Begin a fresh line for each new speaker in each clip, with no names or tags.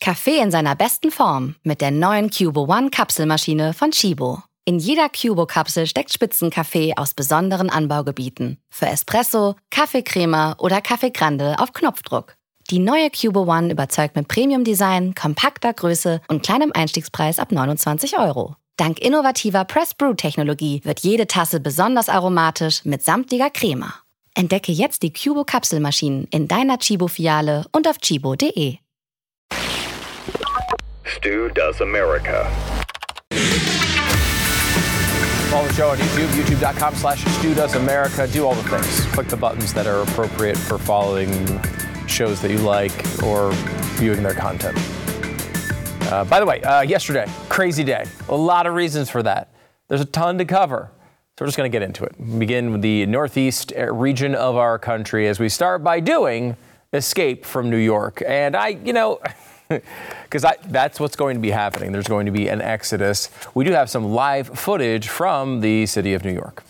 Kaffee in seiner besten Form mit der neuen Cubo One Kapselmaschine von Chibo. In jeder Cubo-Kapsel steckt Spitzenkaffee aus besonderen Anbaugebieten. Für Espresso, Kaffeecrema oder Kaffee Grande auf Knopfdruck. Die neue Cubo One überzeugt mit Premium-Design, kompakter Größe und kleinem Einstiegspreis ab 29 €. Dank innovativer Press-Brew-Technologie wird jede Tasse besonders aromatisch mit samtlicher Crema. Entdecke jetzt die Cubo-Kapselmaschinen in deiner Chibo-Filiale und auf chibo.de.
Stu Does America.
Follow the show on YouTube, youtube.com/Stu Does America. Do all the things. Click the buttons that are appropriate for following shows that you like or viewing their content. By the way, yesterday, crazy day. A lot of reasons for that. There's a ton to cover. So we're just going to get into it. We begin with the northeast region of our country as we start by doing Escape from New York. And because that's what's going to be happening. There's going to be an exodus. We do have some live footage from the city of New York.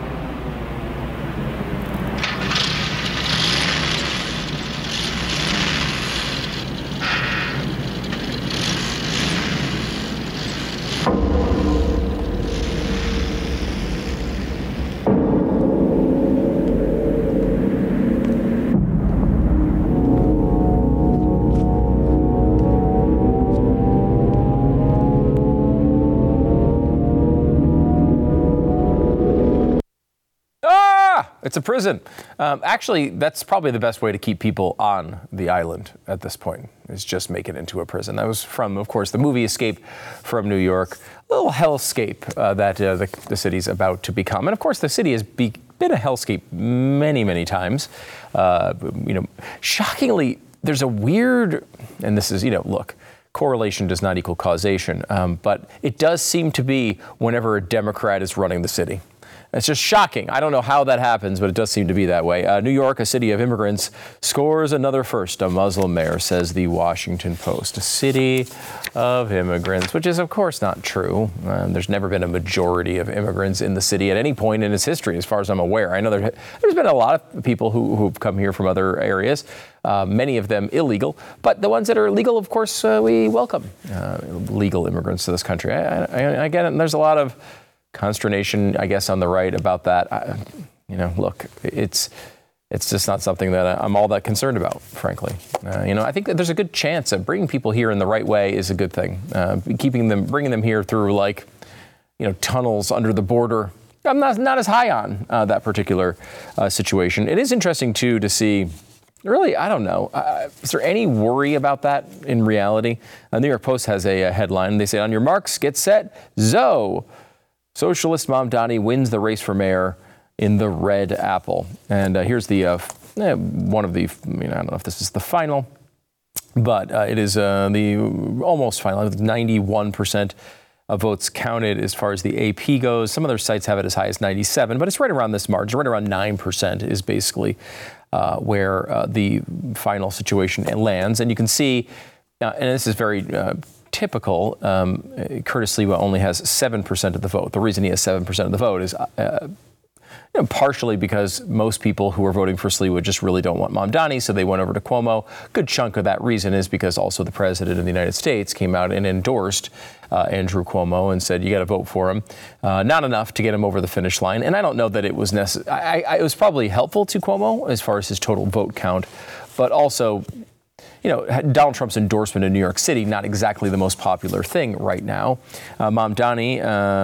It's a prison. Actually, that's probably the best way to keep people on the island at this point, is just make it into a prison. That was from, of course, the movie Escape from New York, a little hellscape that the city's about to become. And of course, the city has been a hellscape many, many times. Shockingly, there's a weird, and this is, look, correlation does not equal causation, but it does seem to be whenever a Democrat is running the city. It's just shocking. I don't know how that happens, but it does seem to be that way. New York, a city of immigrants, scores another first. A Muslim mayor, says the Washington Post. A city of immigrants, which is, of course, not true. There's never been a majority of immigrants in the city at any point in its history, as far as I'm aware. I know there's been a lot of people who've come here from other areas, many of them illegal. But the ones that are legal, of course, we welcome legal immigrants to this country. I get it. And there's a lot of consternation, I guess, on the right about that. Look, it's just not something that I'm all that concerned about, frankly. I think that there's a good chance that bringing people here in the right way is a good thing. Bringing them here through tunnels under the border, I'm not as high on that particular situation. It is interesting too to see. Really, I don't know. Is there any worry about that in reality? New York Post has a headline. They say, "On your marks, get set, Zoe. Socialist Mamdani wins the race for mayor in the Red Apple." And here's the one of the, I don't know if this is the final, but it is the almost final. 91% of votes counted as far as the AP goes. Some other sites have it as high as 97, but it's right around this margin. Right around 9% is basically where the final situation lands. And you can see, and this is very typical, Curtis Sliwa only has 7% of the vote. The reason he has 7% of the vote is partially because most people who are voting for Sliwa just really don't want Mamdani, so they went over to Cuomo. Good chunk of that reason is because also the president of the United States came out and endorsed Andrew Cuomo and said, you got to vote for him. Not enough to get him over the finish line. And I don't know that it was necessary. It was probably helpful to Cuomo as far as his total vote count, but also, Donald Trump's endorsement in New York City, not exactly the most popular thing right now. Mamdani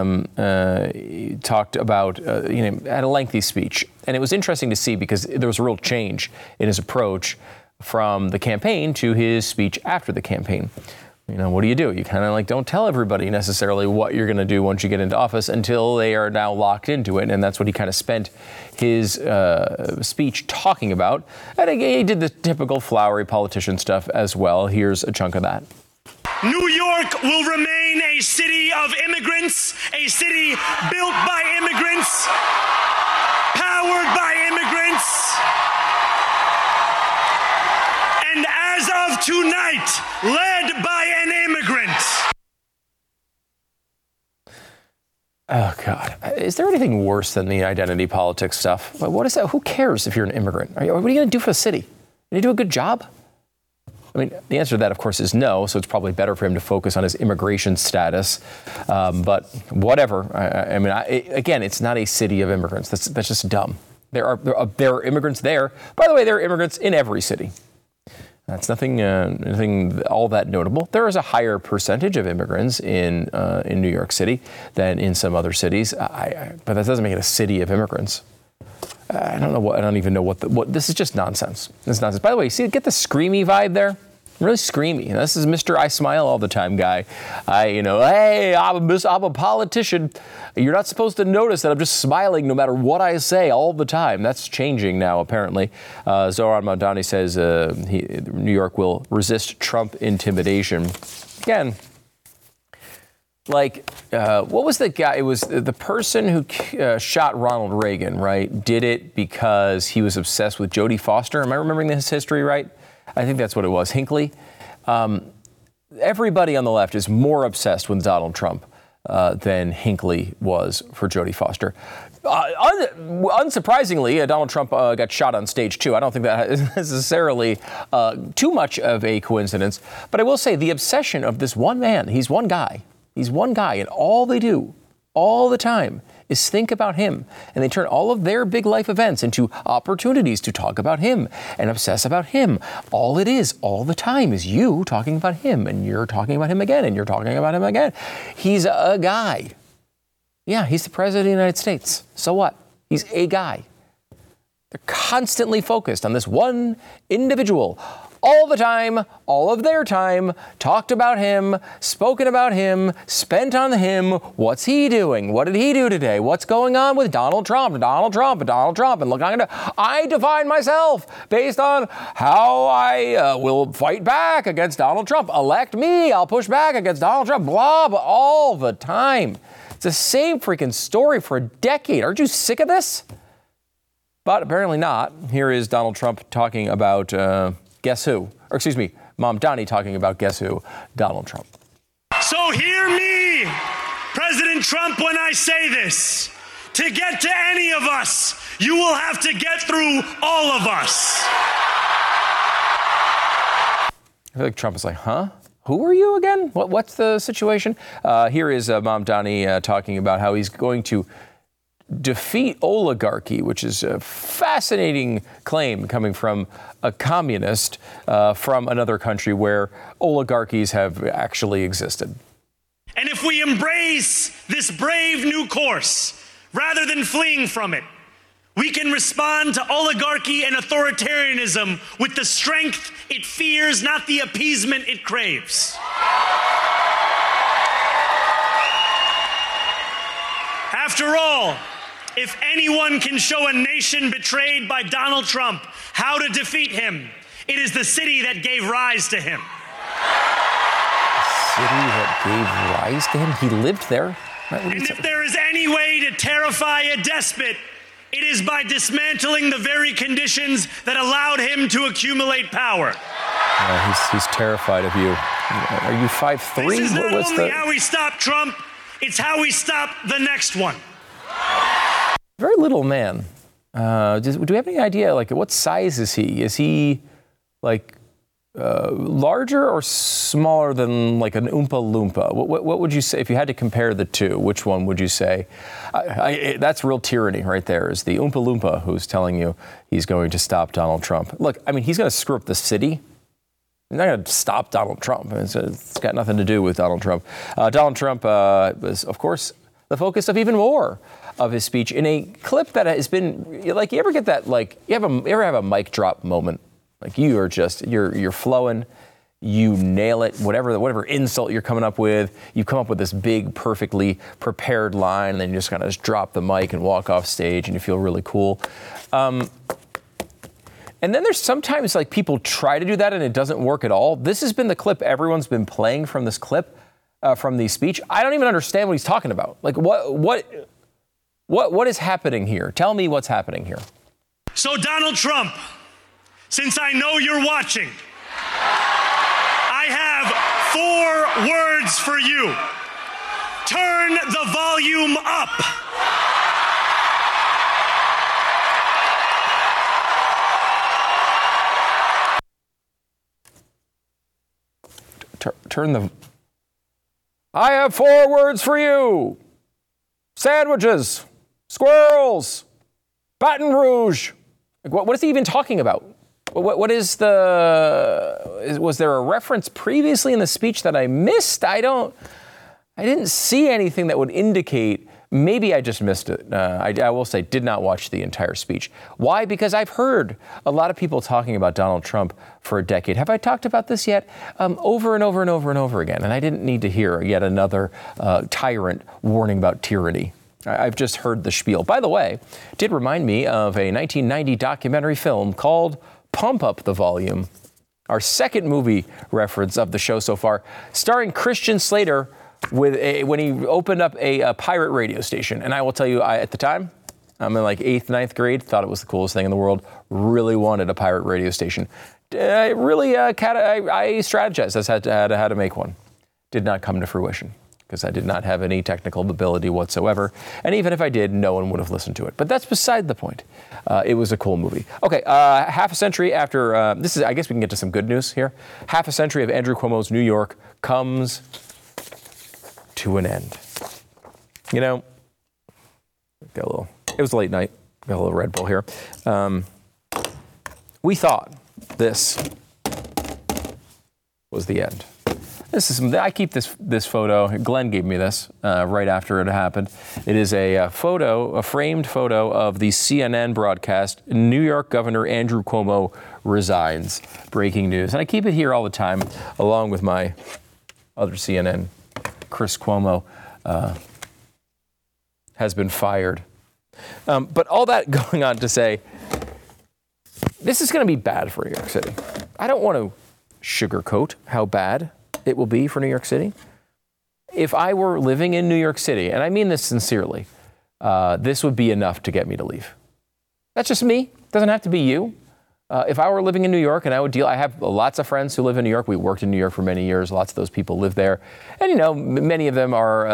talked about, had a lengthy speech. And it was interesting to see because there was a real change in his approach from the campaign to his speech after the campaign. What do? You kind of don't tell everybody necessarily what you're going to do once you get into office until they are now locked into it. And that's what he kind of spent his speech talking about. And he did the typical flowery politician stuff as well. Here's a chunk of that.
New York will remain a city of immigrants, a city built by immigrants, powered by immigrants. And as of tonight, led by an immigrant.
Oh, God. Is there anything worse than the identity politics stuff? What is that? Who cares if you're an immigrant? What are you going to do for the city? You do a good job? I mean, the answer to that, of course, is no. So it's probably better for him to focus on his immigration status. But whatever. Again, it's not a city of immigrants. That's just dumb. There are immigrants there. By the way, there are immigrants in every city. That's nothing all that notable. There is a higher percentage of immigrants in New York City than in some other cities. But that doesn't make it a city of immigrants. I don't even know what. This is just nonsense. This is nonsense. By the way, get the screamy vibe there. Really screamy. This is Mr. I smile all the time guy. Hey, I'm a politician. You're not supposed to notice that I'm just smiling no matter what I say all the time. That's changing now, apparently. Zohran Mamdani says New York will resist Trump intimidation. Again, what was the guy? It was the person who shot Ronald Reagan, right? Did it because he was obsessed with Jodie Foster. Am I remembering this history right? I think that's what it was. Hinckley. Everybody on the left is more obsessed with Donald Trump than Hinckley was for Jodie Foster. Unsurprisingly, Donald Trump got shot on stage too. I don't think that is necessarily too much of a coincidence. But I will say the obsession of this one man, he's one guy, and all they do all the time is think about him. And they turn all of their big life events into opportunities to talk about him and obsess about him. All it is all the time is you talking about him, and you're talking about him again, and you're talking about him again. He's a guy. Yeah, he's the president of the United States. So what? He's a guy. They're constantly focused on this one individual. All the time, all of their time, talked about him, spoken about him, spent on him. What's he doing? What did he do today? What's going on with Donald Trump? And look, I define myself based on how I will fight back against Donald Trump. Elect me, I'll push back against Donald Trump. Blah, blah, all the time. It's the same freaking story for a decade. Aren't you sick of this? But apparently not. Here is Donald Trump talking about... guess who? Or excuse me, Mamdani talking about guess who? Donald Trump.
So hear me, President Trump, when I say this. To get to any of us, you will have to get through all of us.
I feel like Trump is like, huh? Who are you again? What's the situation? Here is Mamdani talking about how he's going to defeat oligarchy, which is a fascinating claim coming from a communist from another country where oligarchies have actually existed.
And if we embrace this brave new course, rather than fleeing from it, we can respond to oligarchy and authoritarianism with the strength it fears, not the appeasement it craves. After all, if anyone can show a nation betrayed by Donald Trump how to defeat him, it is the city that gave rise to him.
City that gave rise to him? He lived there.
And if there is any way to terrify a despot, it is by dismantling the very conditions that allowed him to accumulate power.
He's terrified of you. Are you 5'3"?
This is not only how we stop Trump, it's how we stop the next one.
Very little man. Do we have any idea, what size is he? Is he, larger or smaller than, an Oompa Loompa? What would you say, if you had to compare the two, which one would you say? That's real tyranny right there, is the Oompa Loompa who's telling you he's going to stop Donald Trump. Look, he's going to screw up the city. He's not going to stop Donald Trump. It's got nothing to do with Donald Trump. Donald Trump was, of course, the focus of even more of his speech in a clip that has been, you ever get that, you ever have a mic drop moment? You are just, you're flowing, you nail it, whatever insult you're coming up with, you come up with this big, perfectly prepared line, and then you just kind of drop the mic and walk off stage, and you feel really cool. And then there's sometimes, people try to do that, and it doesn't work at all. This has been the clip everyone's been playing from this clip, from the speech. I don't even understand what he's talking about. What is happening here? Tell me what's happening here.
So Donald Trump, since I know you're watching, I have 4 words for you. Turn the volume up.
turn the... I have 4 words for you. Sandwiches, squirrels, Baton Rouge. What is he even talking about? What is was there a reference previously in the speech that I missed? I didn't see anything that would indicate. Maybe I just missed it. I will say, did not watch the entire speech. Why? Because I've heard a lot of people talking about Donald Trump for a decade. Have I talked about this yet? Over and over and over and over again. And I didn't need to hear yet another tyrant warning about tyranny. I've just heard the spiel. By the way, it did remind me of a 1990 documentary film called Pump Up the Volume, our second movie reference of the show so far, starring Christian Slater when he opened up a pirate radio station. And I will tell you, at the time, I'm in like 8th, 9th grade, thought it was the coolest thing in the world, really wanted a pirate radio station. I strategized as to how to make one. Did not come to fruition because I did not have any technical ability whatsoever. And even if I did, no one would have listened to it. But that's beside the point. It was a cool movie. Okay, half a century after, I guess we can get to some good news here. Half a century of Andrew Cuomo's New York comes to an end. You know, it was late night. Got a little Red Bull here. We thought this was the end. I keep this photo. Glenn gave me this right after it happened. It is a framed photo of the CNN broadcast. New York Governor Andrew Cuomo resigns. Breaking news. And I keep it here all the time, along with my other CNN, Chris Cuomo, has been fired. But all that going on to say, this is going to be bad for New York City. I don't want to sugarcoat how bad it will be for New York City. If I were living in New York City, and I mean this sincerely, this would be enough to get me to leave. That's just me. It doesn't have to be you. If I were living in New York and I have lots of friends who live in New York. We worked in New York for many years. Lots of those people live there. And, many of them are,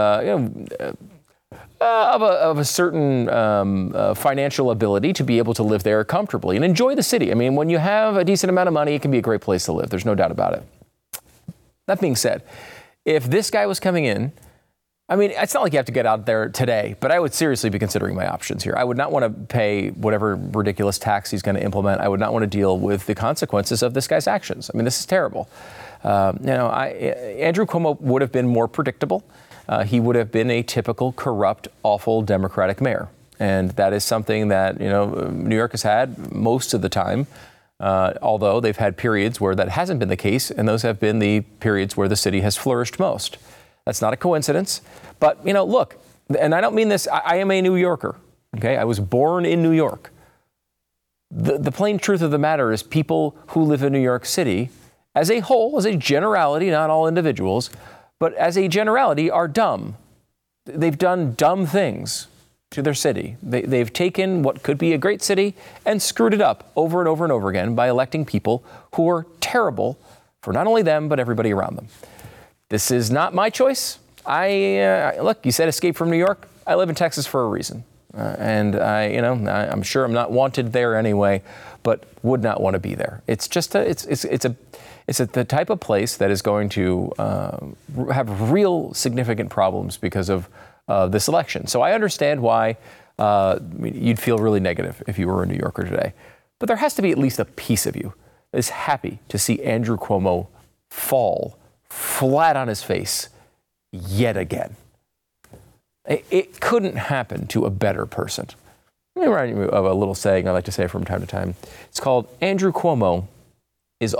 of a certain financial ability to be able to live there comfortably and enjoy the city. I mean, when you have a decent amount of money, it can be a great place to live. There's no doubt about it. That being said, if this guy was coming in, I mean, it's not like you have to get out there today, but I would seriously be considering my options here. I would not want to pay whatever ridiculous tax he's going to implement. I would not want to deal with the consequences of this guy's actions. I mean, this is terrible. Andrew Cuomo would have been more predictable. He would have been a typical corrupt, awful Democratic mayor. And that is something that, New York has had most of the time. Although they've had periods where that hasn't been the case, and those have been the periods where the city has flourished most. That's not a coincidence. But, look, and I don't mean this, I am a New Yorker, okay? I was born in New York. The plain truth of the matter is people who live in New York City, as a whole, as a generality, not all individuals, but as a generality, are dumb. They've done dumb things to their city. They've taken what could be a great city and screwed it up over and over and over again by electing people who are terrible for not only them, but everybody around them. This is not my choice. Look, you said escape from New York. I live in Texas for a reason. And I'm sure I'm not wanted there anyway, but would not want to be there. It's just it's the type of place that is going to have real significant problems because of this election. So I understand why you'd feel really negative if you were a New Yorker today. But there has to be at least a piece of you that is happy to see Andrew Cuomo fall flat on his face yet again. It couldn't happen to a better person. Let me remind you of a little saying I like to say from time to time. It's called Andrew Cuomo is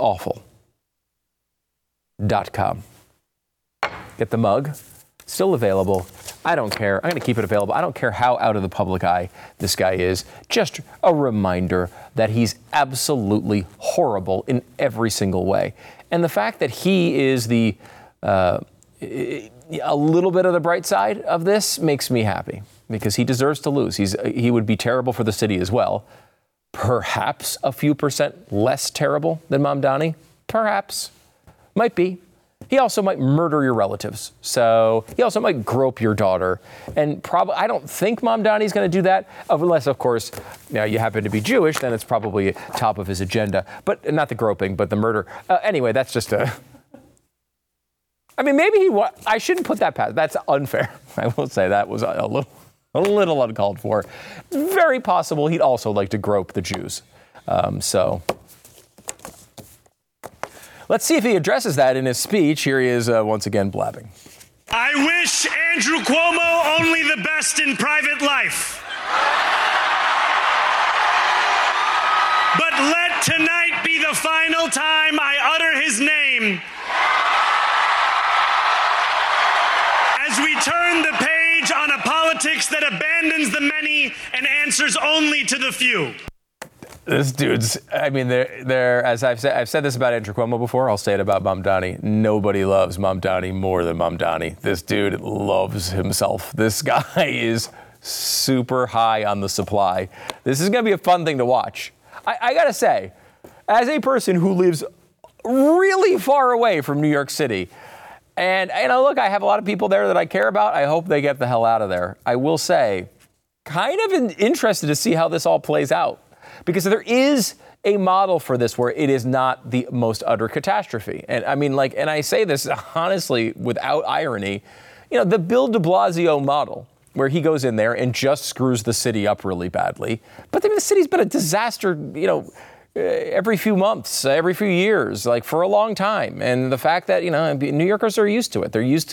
awful.com. Get the mug. Still available. I don't care. I'm going to keep it available. I don't care how out of the public eye this guy is. Just a reminder that he's absolutely horrible in every single way. And the fact that he is a little bit of the bright side of this makes me happy because he deserves to lose. He would be terrible for the city as well. Perhaps a few percent less terrible than Mamdani. Perhaps. Might be. He also might murder your relatives. So he also might grope your daughter. And probably, I don't think Mamdani's going to do that, unless, of course, you happen to be Jewish, then it's probably top of his agenda. But not the groping, but the murder. Anyway, that's just I mean, maybe I shouldn't put that past. That's unfair. I will say that was a little uncalled for. Very possible he'd also like to grope the Jews. So let's see if he addresses that in his speech. Here he is once again blabbing.
I wish Andrew Cuomo only the best in private life. But let tonight be the final time I utter his name as we turn the page on a politics that abandons the many and answers only to the few.
This dude's, I mean, they're as I've said this about Andrew Cuomo before, I'll say it about Mamdani. Nobody loves Mamdani more than Mamdani. This dude loves himself. This guy is super high on the supply. This is going to be a fun thing to watch. I got to say, as a person who lives really far away from New York City, and look, I have a lot of people there that I care about. I hope they get the hell out of there. I will say, kind of interested to see how this all plays out. Because there is a model for this where it is not the most utter catastrophe. And I mean, and I say this honestly without irony, the Bill de Blasio model, where he goes in there and just screws the city up really badly. But I mean, the city's been a disaster, every few months, every few years, for a long time. And the fact that, New Yorkers are used to it. They're used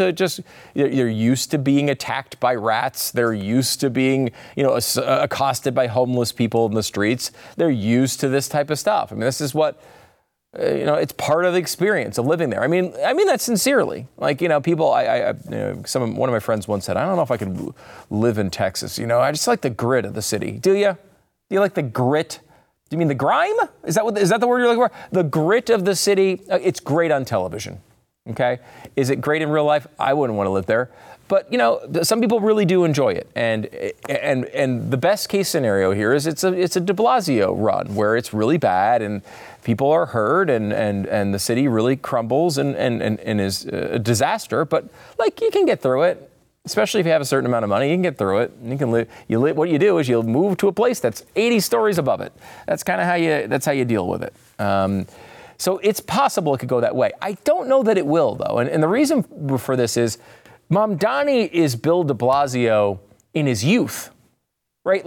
to being attacked by rats. They're used to being, accosted by homeless people in the streets. They're used to this type of stuff. I mean, this is what, it's part of the experience of living there. I mean that sincerely. People, one of my friends once said, I don't know if I could live in Texas. I just like the grit of the city. Do you? Do you like the grit? Do you mean the grime? Is that the word you're looking for? The grit of the city. It's great on television. Okay. Is it great in real life? I wouldn't want to live there. But, some people really do enjoy it. And the best case scenario here is it's a de Blasio run where it's really bad and people are hurt and the city really crumbles and is a disaster. But you can get through it, especially if you have a certain amount of money. You can get through it. You can live. What you do is you'll move to a place that's 80 stories above it. That's kind of how you deal with it. So it's possible it could go that way. I don't know that it will, though. And the reason for this is Mamdani is Bill de Blasio in his youth, right?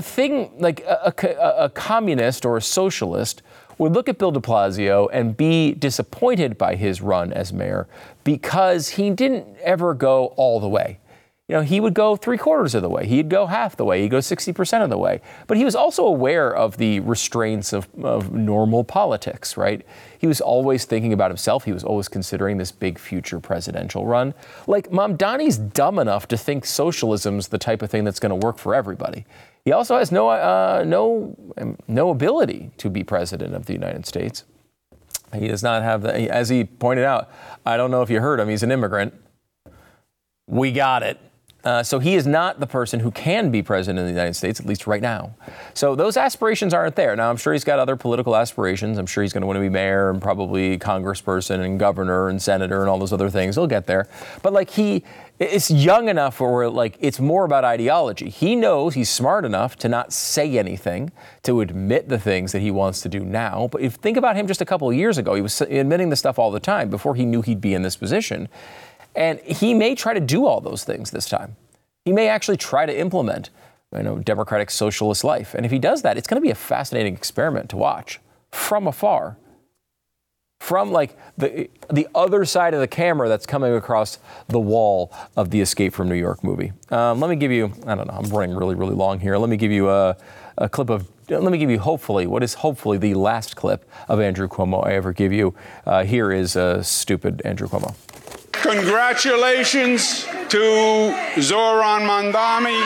A communist or a socialist would look at Bill de Blasio and be disappointed by his run as mayor because he didn't ever go all the way. He would go 3/4 of the way. He'd go half the way. He'd go 60% of the way. But he was also aware of the restraints of normal politics, right? He was always thinking about himself. He was always considering this big future presidential run. Mamdani's dumb enough to think socialism's the type of thing that's going to work for everybody. He also has no ability to be president of the United States. He does not have the, as he pointed out, I don't know if you heard him, he's an immigrant. We got it. So he is not the person who can be president of the United States, at least right now. So those aspirations aren't there. Now, I'm sure he's got other political aspirations. I'm sure he's going to want to be mayor and probably congressperson and governor and senator and all those other things. He'll get there. But he is young enough where it's more about ideology. He knows he's smart enough to not say anything, to admit the things that he wants to do now. But if think about him just a couple of years ago, he was admitting the stuff all the time before he knew he'd be in this position. And he may try to do all those things this time. He may actually try to implement, democratic socialist life. And if he does that, it's going to be a fascinating experiment to watch from afar, from the other side of the camera that's coming across the wall of the Escape from New York movie. Let me give you, I don't know, I'm running really, really long here. Let me give you a clip of, let me give you what is hopefully the last clip of Andrew Cuomo I ever give you. Here is stupid Andrew Cuomo.
Congratulations to Zohran Mamdani.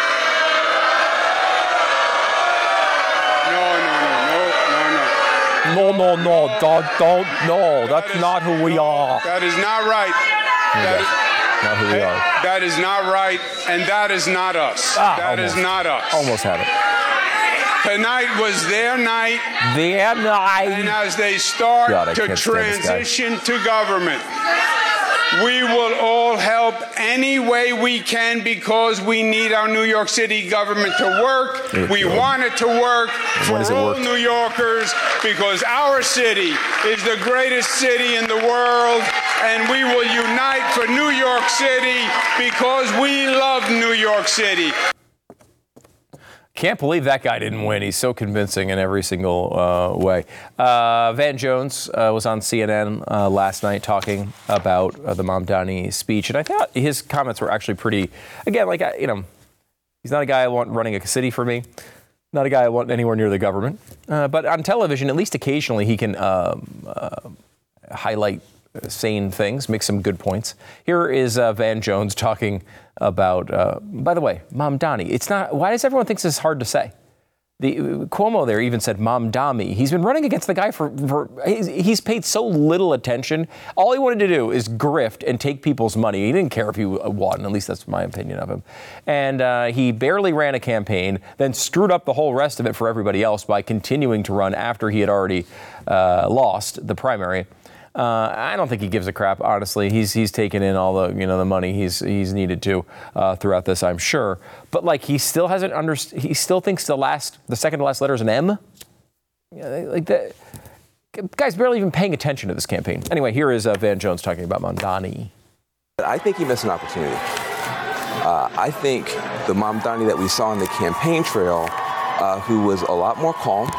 No, that's not who we are.
That is not right.
Not who we are.
That is not right, and that is not us. That is not us.
Almost had it.
Tonight was their night.
Their night.
And as they start to transition to government, we will all help any way we can because we need our New York City government to work. We want it to work for all New Yorkers because our city is the greatest city in the world and we will unite for New York City because we love New York City.
Can't believe that guy didn't win. He's so convincing in every single way. Van Jones was on CNN last night talking about the Mamdani speech, and I thought his comments were actually pretty, again, like, he's not a guy I want running a city for me, not a guy I want anywhere near the government. But on television, at least occasionally, he can highlight sane things, make some good points. Here is Van Jones talking about, by the way, Mamdani. It's not, why does everyone think this is hard to say? Cuomo there even said Mamdani. He's been running against the guy he's paid so little attention. All he wanted to do is grift and take people's money. He didn't care if he won, at least that's my opinion of him. And he barely ran a campaign, then screwed up the whole rest of it for everybody else by continuing to run after he had already lost the primary. I don't think he gives a crap, honestly. He's taken in all the money he's needed to throughout this, I'm sure. But like he still hasn't he still thinks the second to last letter is an M. Like that. Guy's barely even paying attention to this campaign. Anyway, here is Van Jones talking about Mamdani.
I think he missed an opportunity. I think the Mamdani that we saw on the campaign trail, who was a lot more calm,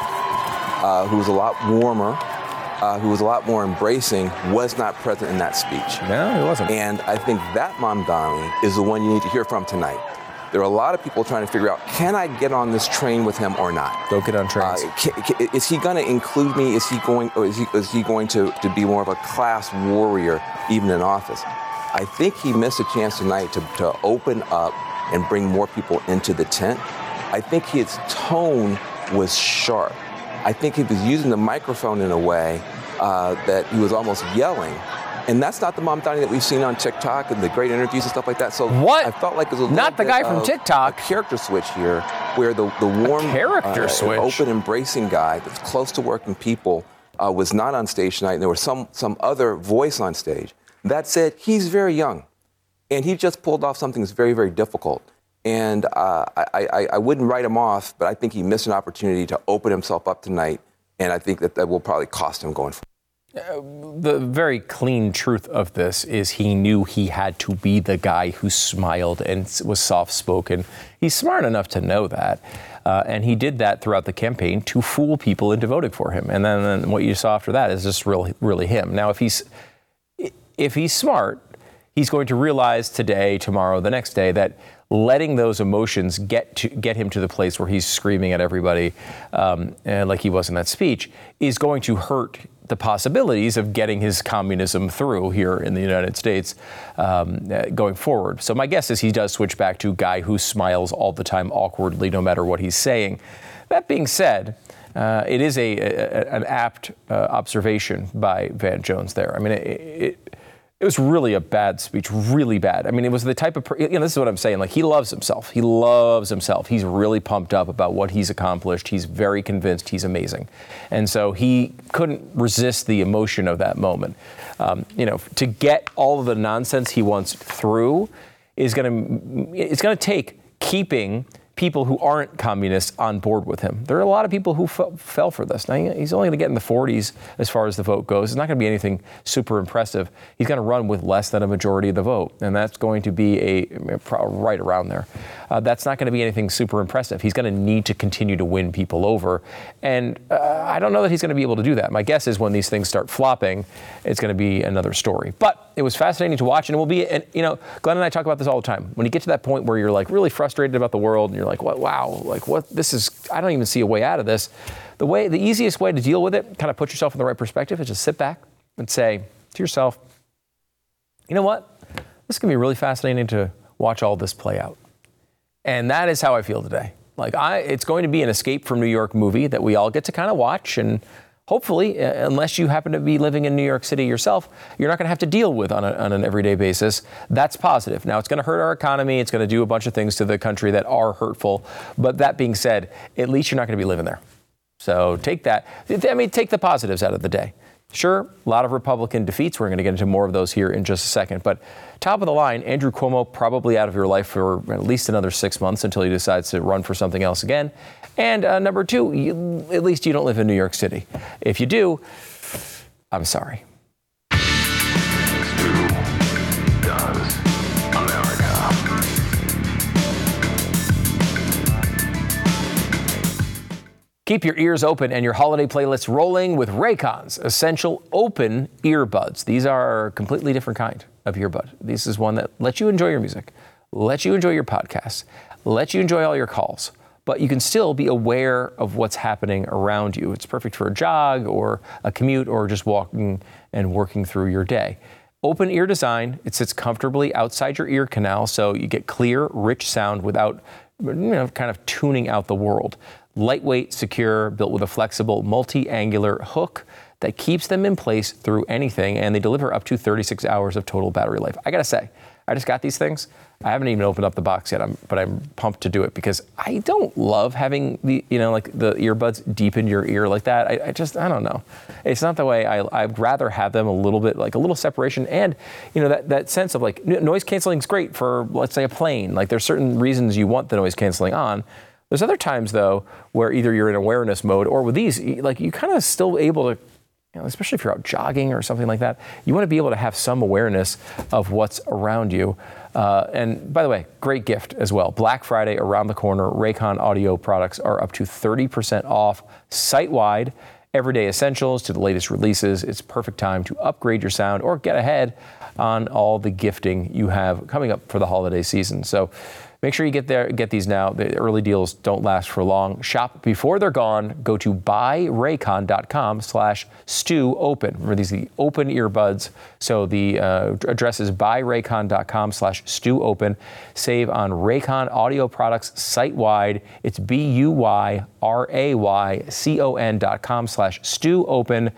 who was a lot warmer, who was a lot more embracing, was not present in that speech.
No, he wasn't.
And I think that Mamdani is the one you need to hear from tonight. There are a lot of people trying to figure out, can I get on this train with him or not?
Don't get on trains.
Is he going to include me? Is he going to be more of a class warrior even in office? I think he missed a chance tonight to open up and bring more people into the tent. I think his tone was sharp. I think he was using the microphone in a way that he was almost yelling. And that's not the Mamdani that we've seen on TikTok and the great interviews and stuff like that. So
what?
I felt like it was a little
not the guy from TikTok.
A character switch here, where the warm, open, embracing guy that's close to working people was not on stage tonight. And there was some other voice on stage. That said, he's very young, and he just pulled off something that's very, very difficult. And I wouldn't write him off, but I think he missed an opportunity to open himself up tonight, and I think that will probably cost him going forward.
The very clean truth of this is he knew he had to be the guy who smiled and was soft-spoken. He's smart enough to know that, and he did that throughout the campaign to fool people into voting for him. And then what you saw after that is just really him. Now, if he's smart, he's going to realize today, tomorrow, the next day that letting those emotions get him to the place where he's screaming at everybody, and like he was in that speech, is going to hurt the possibilities of getting his communism through here in the United States going forward. So my guess is he does switch back to a guy who smiles all the time awkwardly, no matter what he's saying. That being said, it is an apt observation by Van Jones there. I mean, it was really a bad speech, really bad. I mean, it was the type of, this is what I'm saying. Like, he loves himself. He loves himself. He's really pumped up about what he's accomplished. He's very convinced he's amazing. And so he couldn't resist the emotion of that moment. To get all of the nonsense he wants through it's going to take keeping people who aren't communists on board with him. There are a lot of people who fell for this. Now, he's only going to get in the 40s as far as the vote goes. It's not going to be anything super impressive. He's going to run with less than a majority of the vote, and that's going to be right around there. That's not going to be anything super impressive. He's going to need to continue to win people over, and I don't know that he's going to be able to do that. My guess is when these things start flopping, it's going to be another story. But it was fascinating to watch, and it will be, Glenn and I talk about this all the time. When you get to that point where you're like really frustrated about the world, and you're like, wow, this is, I don't even see a way out of this. The easiest way to deal with it, kind of put yourself in the right perspective, is just sit back and say to yourself, you know what? This is going to be really fascinating to watch all this play out. And that is how I feel today. It's going to be an Escape from New York movie that we all get to kind of watch, and hopefully, unless you happen to be living in New York City yourself, you're not going to have to deal with on an everyday basis. That's positive. Now, it's going to hurt our economy. It's going to do a bunch of things to the country that are hurtful. But that being said, at least you're not going to be living there. So take that. Take the positives out of the day. Sure, a lot of Republican defeats. We're going to get into more of those here in just a second. But top of the line, Andrew Cuomo probably out of your life for at least another 6 months until he decides to run for something else again. And number two, at least you don't live in New York City. If you do, I'm sorry. Keep your ears open and your holiday playlists rolling with Raycon's Essential Open Earbuds. These are a completely different kind of earbud. This is one that lets you enjoy your music, lets you enjoy your podcasts, lets you enjoy all your calls, but you can still be aware of what's happening around you. It's perfect for a jog or a commute or just walking and working through your day. Open ear design, it sits comfortably outside your ear canal so you get clear, rich sound without kind of tuning out the world. Lightweight, secure, built with a flexible multi-angular hook that keeps them in place through anything, and they deliver up to 36 hours of total battery life. I gotta say, I just got these things. I haven't even opened up the box yet, but I'm pumped to do it because I don't love having the earbuds deep in your ear like that. I don't know. It's not the way I'd rather have them a little bit, like a little separation, and that sense of like noise canceling is great for, let's say, a plane. Like there's certain reasons you want the noise canceling on. There's other times though where either you're in awareness mode or with these, like you kind of still able to, especially if you're out jogging or something like that, you want to be able to have some awareness of what's around you. And by the way, great gift as well. Black Friday around the corner. Raycon audio products are up to 30% off site-wide. Everyday essentials to the latest releases. It's perfect time to upgrade your sound or get ahead on all the gifting you have coming up for the holiday season. So make sure you get these now. The early deals don't last for long. Shop before they're gone. Go to buyraycon.com/StuOpen. Remember, these are the open earbuds. So the address is buyraycon.com/StuOpen. Save on Raycon audio products site-wide. It's BUYRAYCON.com/StuOpen.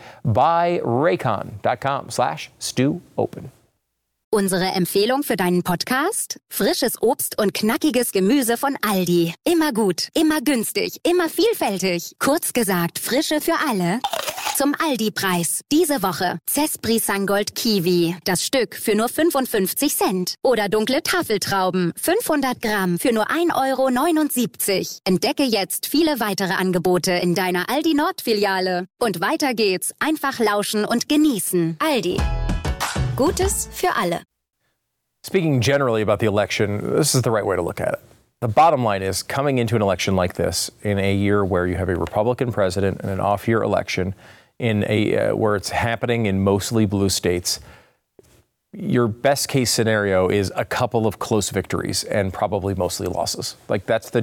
Buyraycon.com/StuOpen.
Unsere Empfehlung für deinen Podcast? Frisches Obst und knackiges Gemüse von Aldi. Immer gut, immer günstig, immer vielfältig. Kurz gesagt, Frische für alle. Zum Aldi-Preis. Diese Woche Cespri Sangold Kiwi. Das Stück für nur 55 Cent. Oder dunkle Tafeltrauben. 500 Gramm für nur 1,79 €. Entdecke jetzt viele weitere Angebote in deiner Aldi Nord-Filiale. Und weiter geht's. Einfach lauschen und genießen. Aldi. Gutes für alle.
Speaking generally about the election, this is the right way to look at it. The bottom line is, coming into an election like this, in a year where you have a Republican president and an off-year election, in a where it's happening in mostly blue states, your best case scenario is a couple of close victories and probably mostly losses. Like that's the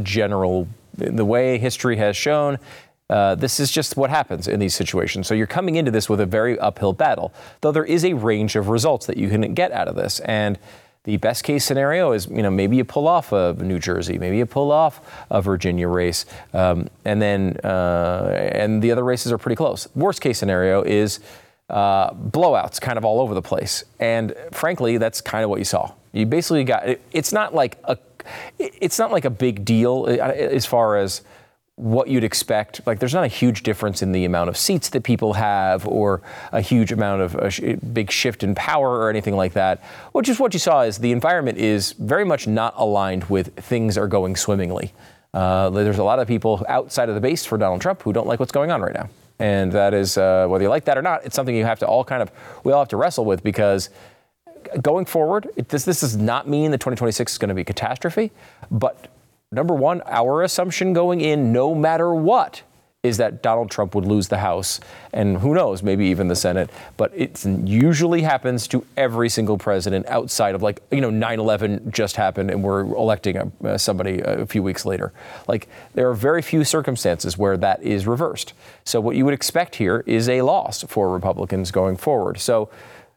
way history has shown. This is just what happens in these situations. So you're coming into this with a very uphill battle, though there is a range of results that you can get out of this. And the best case scenario is, maybe you pull off a New Jersey, maybe you pull off a Virginia race, and the other races are pretty close. Worst case scenario is blowouts kind of all over the place. And frankly, that's kind of what you saw. You basically got, it's not like a big deal as far as what you'd expect. Like there's not a huge difference in the amount of seats that people have or a huge amount of big shift in power or anything like that. Which is what you saw is the environment is very much not aligned with things are going swimmingly. There's a lot of people outside of the base for Donald Trump who don't like what's going on right now. And that is, whether you like that or not, it's something we all have to wrestle with, because going forward, this does not mean that 2026 is going to be a catastrophe, but number one, our assumption going in, no matter what, is that Donald Trump would lose the House, and who knows, maybe even the Senate. But it usually happens to every single president outside of 9/11 just happened and we're electing somebody a few weeks later. Like there are very few circumstances where that is reversed. So what you would expect here is a loss for Republicans going forward. So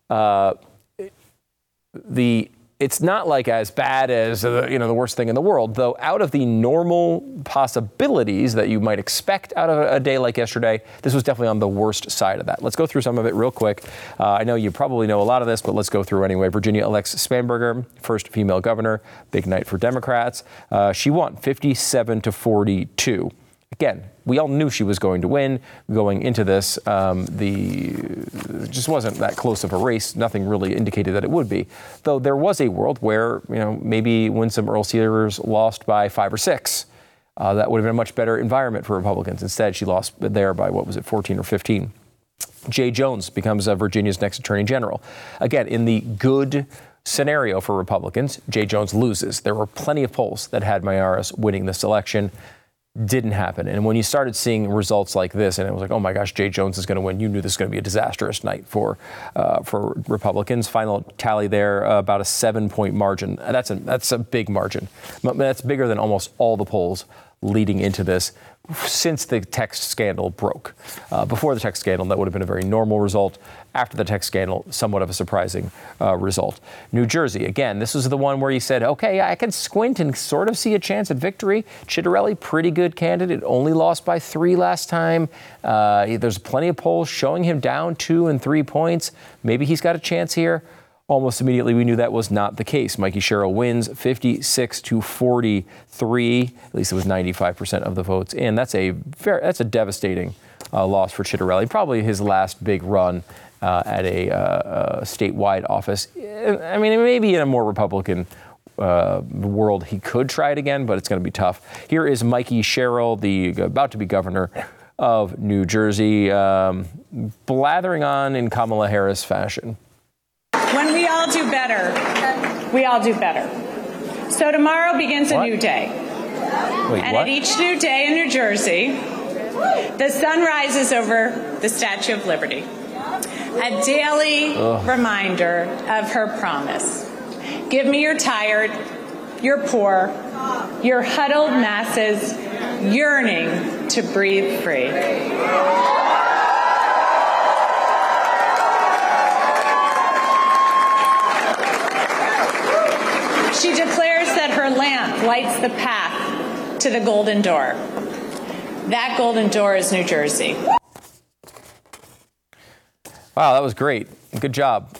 it's not like as bad as the worst thing in the world, though. Out of the normal possibilities that you might expect out of a day like yesterday, this was definitely on the worst side of that. Let's go through some of it real quick. I know you probably know a lot of this, but let's go through anyway. Virginia elects Spanberger, first female governor. Big night for Democrats. She won 57-42. Again, we all knew she was going to win going into this. It just wasn't that close of a race. Nothing really indicated that it would be. Though there was a world where, maybe Winsome Earl-Sears lost by 5 or 6. That would have been a much better environment for Republicans. Instead, she lost there by, 14 or 15. Jay Jones becomes Virginia's next attorney general. Again, in the good scenario for Republicans, Jay Jones loses. There were plenty of polls that had Mayorkas winning this election. Didn't happen. And when you started seeing results like this, and it was like, oh my gosh, Jay Jones is going to win, you knew this was going to be a disastrous night for Republicans. Final tally there, about a 7-point margin. That's a big margin. That's bigger than almost all the polls leading into this since the text scandal broke. Before the text scandal, that would have been a very normal result. After the text scandal, somewhat of a surprising result. New Jersey, again, this was the one where you said, okay, I can squint and sort of see a chance at victory. Chitterelli, pretty good candidate, only lost by 3 last time. There's plenty of polls showing him down 2 and 3 points. Maybe he's got a chance here. Almost immediately, we knew that was not the case. Mikey Sherrill wins 56-43. At least it was 95% of the votes. And that's a devastating loss for Chitterelli. Probably his last big run at a statewide office. I mean, maybe in a more Republican world, he could try it again, but it's going to be tough. Here is Mikey Sherrill, the about to be governor of New Jersey, blathering on in Kamala Harris fashion.
When we all do better, we all do better. So tomorrow begins a new day.
Wait,
and
what?
at each new day in New Jersey, the sun rises over the Statue of Liberty. A daily reminder of her promise. Give me your tired, your poor, your huddled masses yearning to breathe free. She declares that her lamp lights the path to the golden door. That golden door is New Jersey.
Wow, that was great. Good job.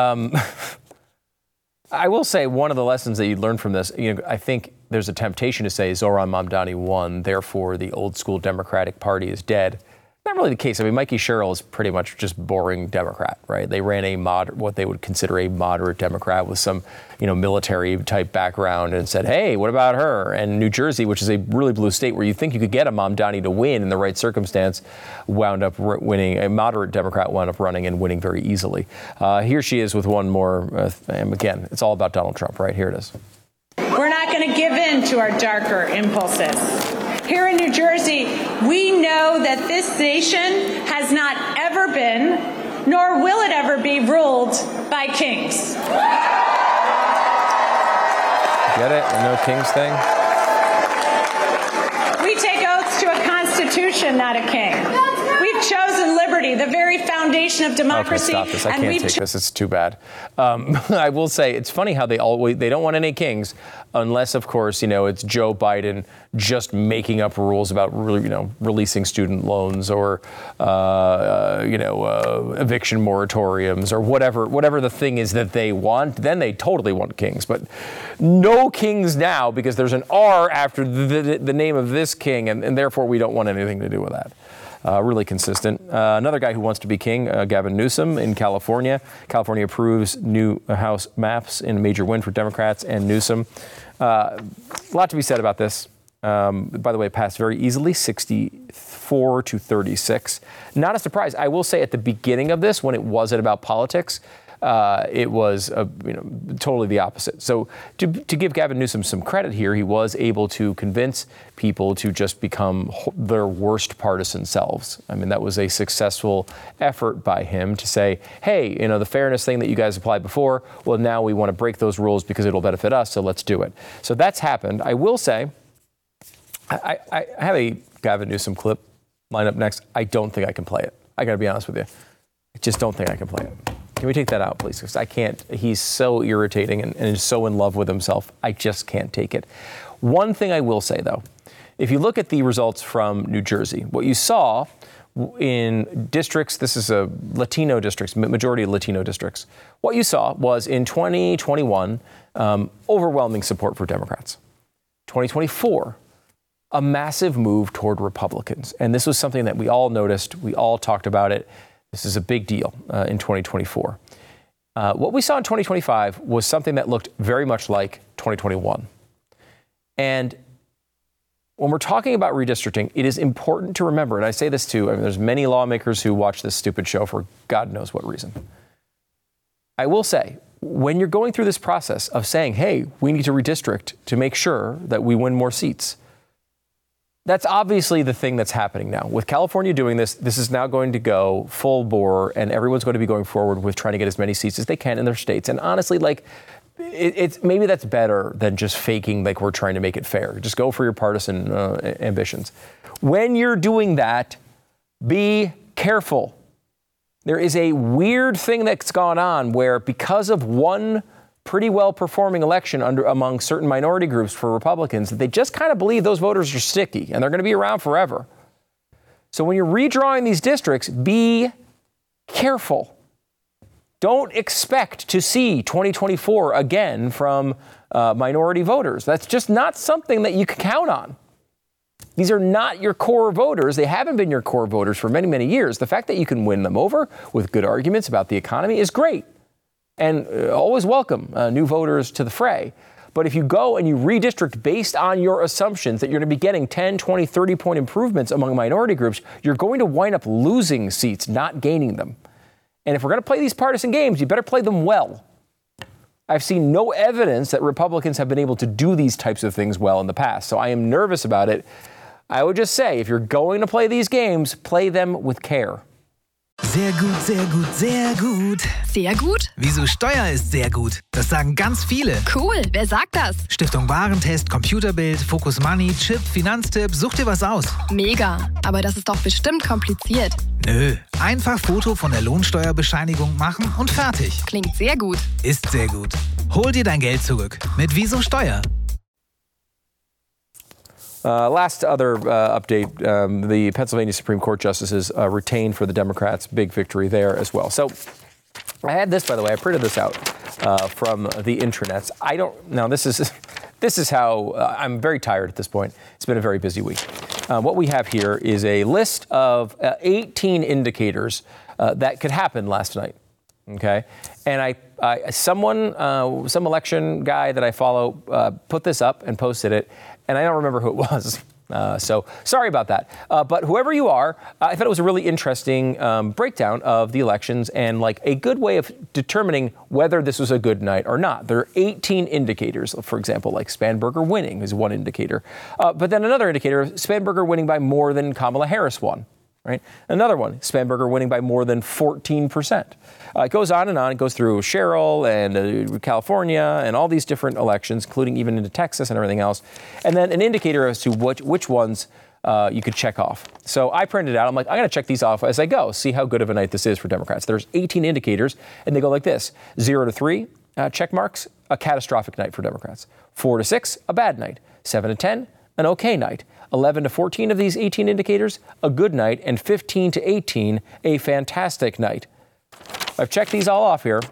I will say one of the lessons that you learned from this, I think there's a temptation to say Zohran Mamdani won, therefore the old school Democratic Party is dead. Not really the case. I mean, Mikey Sherrill is pretty much just boring Democrat, right? They ran what they would consider a moderate Democrat with some, military type background and said, hey, what about her? And New Jersey, which is a really blue state where you think you could get a Mamdani to win in the right circumstance, wound up winning. A moderate Democrat wound up running and winning very easily. Here she is with one more. Again, it's all about Donald Trump, right? Here it is.
We're not going to give in to our darker impulses. Here in New Jersey, we know that this nation has not ever been, nor will it ever be, ruled by kings.
Get it? The no kings thing?
We take oaths to a constitution, not a king. We've chosen liberty, the very foundation of democracy.
Okay, stop this. I can't take this. It's too bad. I will say it's funny how they don't want any kings unless, of course, it's Joe Biden just making up rules about releasing student loans or eviction moratoriums or whatever the thing is that they want. Then they totally want kings, but no kings now because there's an R after the name of this king, and therefore we don't want anything to do with that. Really consistent. Another guy who wants to be king, Gavin Newsom in California. California approves new House maps in a major win for Democrats and Newsom. A lot to be said about this. By the way, it passed very easily, 64-36. Not a surprise. I will say at the beginning of this, when it wasn't about politics, it was totally the opposite. So to give Gavin Newsom some credit here, he was able to convince people to just become their worst partisan selves. I mean, that was a successful effort by him to say, hey, the fairness thing that you guys applied before, well, now we want to break those rules because it'll benefit us, so let's do it. So that's happened. I will say, I have a Gavin Newsom clip lined up next. I don't think I can play it. I got to be honest with you. I just don't think I can play it. Can we take that out, please? Because I can't. He's so irritating and is so in love with himself. I just can't take it. One thing I will say, though, if you look at the results from New Jersey, what you saw in districts, this is a Latino districts, majority of Latino districts, what you saw was in 2021, overwhelming support for Democrats. 2024, a massive move toward Republicans. And this was something that we all noticed. We all talked about it. This is a big deal in 2024. What we saw in 2025 was something that looked very much like 2021. And when we're talking about redistricting, it is important to remember, and I say this too, there's many lawmakers who watch this stupid show for God knows what reason. I will say, when you're going through this process of saying, hey, we need to redistrict to make sure that we win more seats, That's obviously the thing that's happening now. With California doing this, this is now going to go full bore, and everyone's going to be going forward with trying to get as many seats as they can in their states. And honestly, like, it's maybe that's better than just faking like we're trying to make it fair. Just go for your partisan ambitions. When you're doing that, be careful. There is a weird thing that's gone on where because of one pretty well-performing election among certain minority groups for Republicans, they just kind of believe those voters are sticky and they're going to be around forever. So when you're redrawing these districts, be careful. Don't expect to see 2024 again from minority voters. That's just not something that you can count on. These are not your core voters. They haven't been your core voters for many, many years. The fact that you can win them over with good arguments about the economy is great. And always welcome new voters to the fray. But if you go and you redistrict based on your assumptions that you're going to be getting 10, 20, 30-point improvements among minority groups, you're going to wind up losing seats, not gaining them. And if we're going to play these partisan games, you better play them well. I've seen no evidence that Republicans have been able to do these types of things well in the past. So I am nervous about it. I would just say, if you're going to play these games, play them with care.
Sehr gut, sehr gut, sehr gut.
Sehr gut?
Wieso Steuer ist sehr gut? Das sagen ganz viele.
Cool, wer sagt das?
Stiftung Warentest, Computerbild, Focus Money, Chip, Finanztipp, such dir was aus.
Mega, aber das ist doch bestimmt kompliziert.
Nö, einfach Foto von der Lohnsteuerbescheinigung machen und fertig.
Klingt sehr gut.
Ist sehr gut. Hol dir dein Geld zurück mit Wieso Steuer.
Last other update, the Pennsylvania Supreme Court justices retained for the Democrats. Big victory there as well. So I had this, by the way, I printed this out from the intranets. This is how I'm very tired at this point. It's been a very busy week. What we have here is a list of 18 indicators that could happen last night. Okay. And some election guy that I follow put this up and posted it. And I don't remember who it was. So sorry about that. But whoever you are, I thought it was a really interesting breakdown of the elections and like a good way of determining whether this was a good night or not. There are 18 indicators, for example, like Spanberger winning is one indicator. But then another indicator, Spanberger winning by more than Kamala Harris won. Right? Another one, Spanberger winning by more than 14%. It goes on and on. It goes through Sherrill and California and all these different elections, including even into Texas and everything else. And then an indicator as to which ones you could check off. So I printed it out. I'm like, I'm going to check these off as I go, see how good of a night this is for Democrats. There's 18 indicators, and they go like this. 0 to 3, check marks, a catastrophic night for Democrats. 4 to 6, a bad night. 7 to 10, an okay night. 11 to 14 of these 18 indicators, a good night, and 15 to 18, a fantastic night. I've checked these all off here.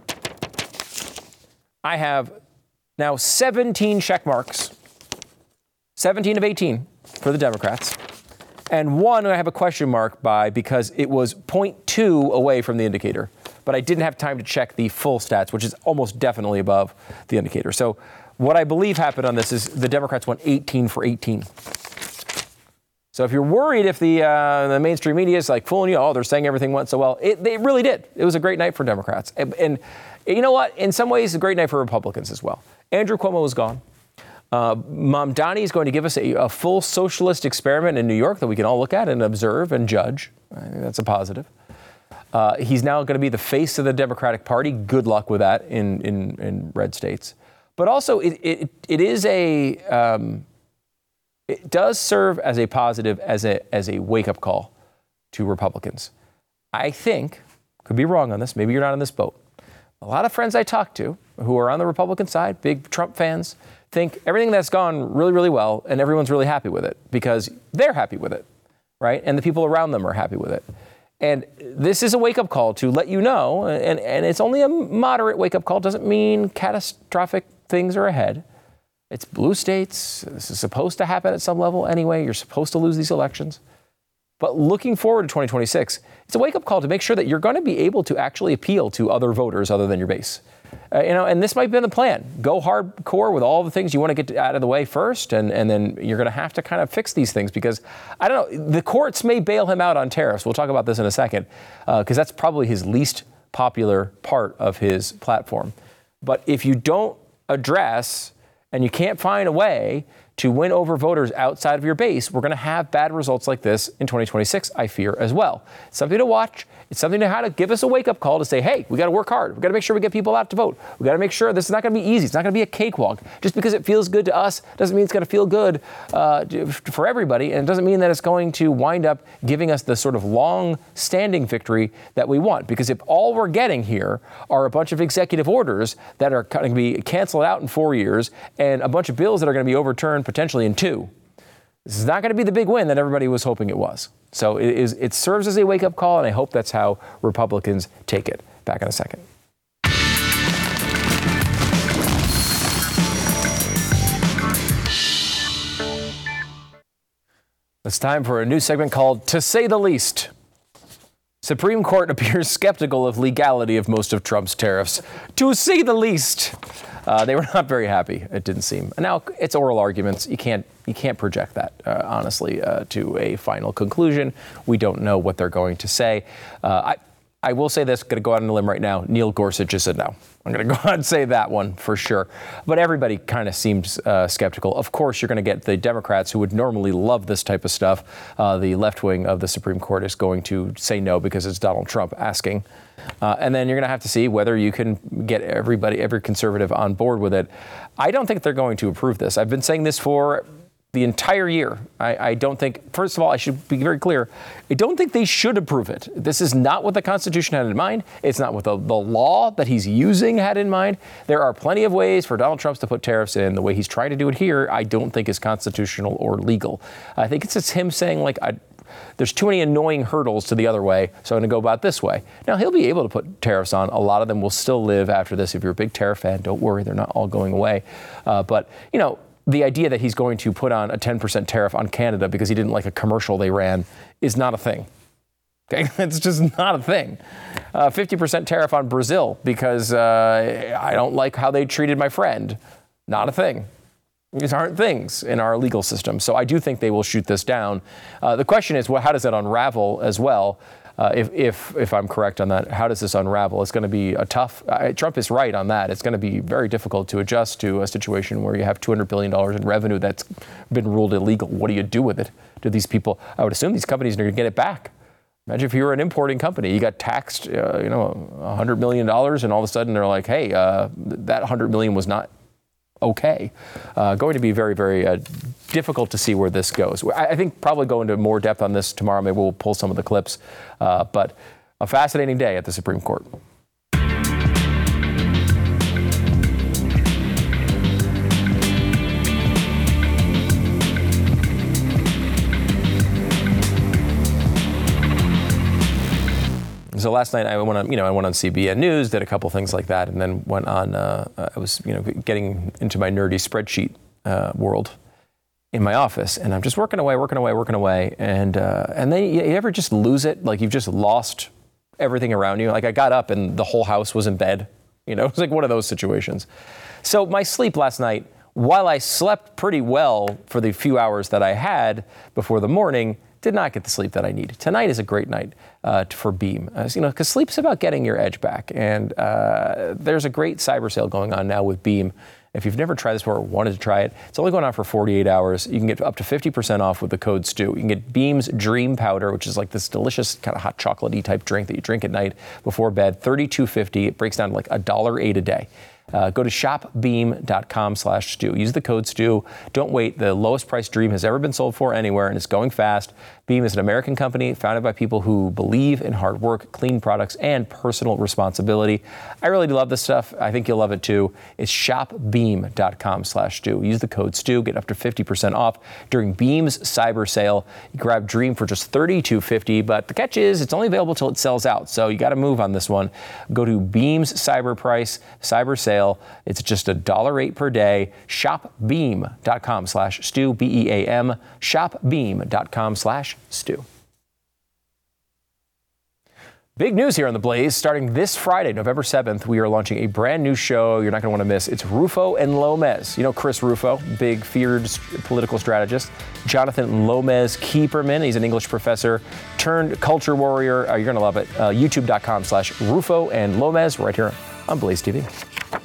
I have now 17 check marks, 17 of 18 for the Democrats, and one I have a question mark by because it was 0.2 away from the indicator, but I didn't have time to check the full stats, which is almost definitely above the indicator. So what I believe happened on this is the Democrats went 18 for 18. So if you're worried if the mainstream media is like fooling you, they're saying everything went so well, they really did. It was a great night for Democrats. And you know what? In some ways, a great night for Republicans as well. Andrew Cuomo is gone. Mamdani is going to give us a full socialist experiment in New York that we can all look at and observe and judge. I think that's a positive. He's now going to be the face of the Democratic Party. Good luck with that in red states. But also, it is it does serve as a positive, as a wake-up call to Republicans. I think, could be wrong on this, maybe you're not in this boat. A lot of friends I talk to who are on the Republican side, big Trump fans, think everything that's gone really, really well and everyone's really happy with it because they're happy with it, right? And the people around them are happy with it. And this is a wake-up call to let you know, and it's only a moderate wake-up call, doesn't mean catastrophic things are ahead. It's blue states. This is supposed to happen at some level anyway. You're supposed to lose these elections. But looking forward to 2026, it's a wake-up call to make sure that you're going to be able to actually appeal to other voters other than your base. And this might be the plan. Go hardcore with all the things you want to get out of the way first, and then you're going to have to kind of fix these things because, I don't know, the courts may bail him out on tariffs. We'll talk about this in a second because that's probably his least popular part of his platform. But if you don't address and you can't find a way to win over voters outside of your base, we're going to have bad results like this in 2026, I fear, as well. It's something to watch. It's something to how to give us a wake-up call to say, hey, we got to work hard. We got to make sure we get people out to vote. We got to make sure this is not going to be easy. It's not going to be a cakewalk. Just because it feels good to us doesn't mean it's going to feel good for everybody, and it doesn't mean that it's going to wind up giving us the sort of long-standing victory that we want. Because if all we're getting here are a bunch of executive orders that are going to be canceled out in 4 years and a bunch of bills that are going to be overturned potentially in 2, this is not going to be the big win that everybody was hoping it was. So it serves as a wake-up call, and I hope that's how Republicans take it. Back in a second. It's time for a new segment called To Say the Least. Supreme Court appears skeptical of legality of most of Trump's tariffs. To say the least. They were not very happy, it didn't seem. And now it's oral arguments. You can't project that, honestly, to a final conclusion. We don't know what they're going to say. I will say this, going to go out on a limb right now. Neil Gorsuch just said no. I'm going to go out and say that one for sure. But everybody kind of seems skeptical. Of course, you're going to get the Democrats who would normally love this type of stuff. The left wing of the Supreme Court is going to say no because it's Donald Trump asking. And then you're going to have to see whether you can get every conservative on board with it. I don't think they're going to approve this. I've been saying this for the entire year. I don't think, first of all, I should be very clear, I don't think they should approve it. This is not what the Constitution had in mind. It's not what the law that he's using had in mind. There are plenty of ways for Donald Trump to put tariffs in. The way he's trying to do it here, I don't think is constitutional or legal. I think it's just him saying, like, there's too many annoying hurdles to the other way, so I'm going to go about this way. Now, he'll be able to put tariffs on. A lot of them will still live after this. If you're a big tariff fan, don't worry, they're not all going away. But, you know, the idea that he's going to put on a 10% tariff on Canada because he didn't like a commercial they ran is not a thing. Okay, it's just not a thing. 50% tariff on Brazil because I don't like how they treated my friend. Not a thing. These aren't things in our legal system. So I do think they will shoot this down. The question is, well, how does that unravel as well? If I'm correct on that, how does this unravel? It's going to be a tough. Trump is right on that. It's going to be very difficult to adjust to a situation where you have $200 billion in revenue that's been ruled illegal. What do you do with it? Do these people? I would assume these companies are going to get it back. Imagine if you were an importing company, you got taxed, $100 million, and all of a sudden they're like, hey, that $100 million was not okay. Going to be very, very difficult to see where this goes. I think probably go into more depth on this tomorrow. Maybe we'll pull some of the clips. But a fascinating day at the Supreme Court. So last night I went on CBN News, did a couple things like that, and then went on. I was, getting into my nerdy spreadsheet world in my office, and I'm just working away, and then you ever just lose it? Like you've just lost everything around you. Like I got up and the whole house was in bed. It was like one of those situations. So my sleep last night, while I slept pretty well for the few hours that I had before the morning, did not get the sleep that I need. Tonight is a great night for Beam, because sleep's about getting your edge back. And there's a great cyber sale going on now with Beam. If you've never tried this before or wanted to try it, it's only going on for 48 hours. You can get up to 50% off with the code STU. You can get Beam's Dream Powder, which is like this delicious kind of hot chocolatey type drink that you drink at night before bed, $32.50. It breaks down to like $1.08 a day. Go to shopbeam.com/stew. Use the code STEW. Don't wait. The lowest price Dream has ever been sold for anywhere, and it's going fast. Beam is an American company founded by people who believe in hard work, clean products, and personal responsibility. I really do love this stuff. I think you'll love it too. It's shopbeam.com/stew. Use the code STEW. Get up to 50% off during Beam's cyber sale. You grab Dream for just $32.50, but the catch is it's only available till it sells out. So you got to move on this one. Go to Beam's cyber sale. It's just $1.08 per day. Shopbeam.com/stew, BEAM, shopbeam.com/stew. Big news here on The Blaze. Starting this Friday, November 7th, we are launching a brand new show you're not going to want to miss. It's Rufo and Lomez. You know Chris Rufo, big feared political strategist. Jonathan Lomez Keeperman, he's an English professor turned culture warrior. You're going to love it. YouTube.com/Rufo and Lomez right here on Blaze TV.